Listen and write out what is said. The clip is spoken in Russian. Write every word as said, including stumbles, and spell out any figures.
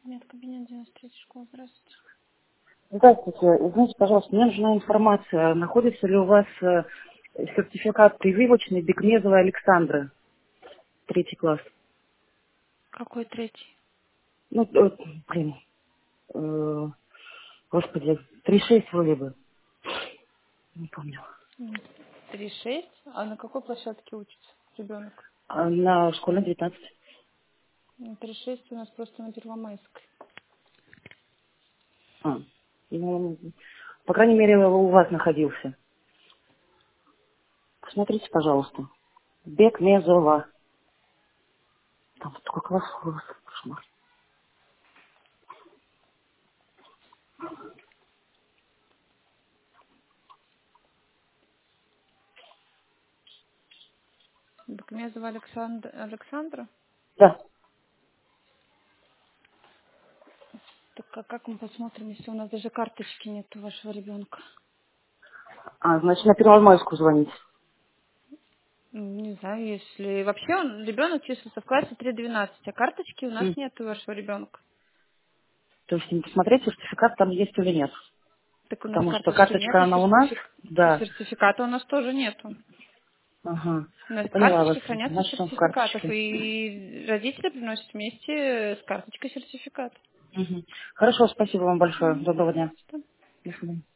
Нет, кабинет девяносто третья школа. Здравствуйте. Здравствуйте. Извините, пожалуйста, мне нужна информация. Находится ли у вас э, сертификат прививочный Бекмезова Александра, третий класс? Какой третий? Ну, э, блин, э, господи, три шесть вроде бы, не помню. М, три шесть. А на какой площадке учится ребенок? А на школьной девятнадцать. М, три шесть у нас просто на Первомайской. А, ну, по крайней мере, у вас находился. Посмотрите, пожалуйста. Бекмезова. Там такой класс у вас. Кошмар. Бекмезова Александр... Александра? Да. Так а как мы посмотрим, если у нас даже карточки нет у вашего ребенка? А, значит, на Первомайскую звонить. М, Не знаю, если... Вообще он, ребенок числится в классе три двенадцать, а карточки у нас М. нет у вашего ребенка. То есть не посмотреть, сертификат там есть или нет. Так у нас Потому что карточки карточка, нету, она у нас, сертифик... да. сертификата у нас тоже нету. Ага. У нас Поняла вас. карточки хранятся в Значит, он в сертификатах, карточке. и родители приносят вместе с карточкой сертификат. Мгм. Хорошо, спасибо вам большое. Мгм, Доброго дня. пожалуйста. До свидания.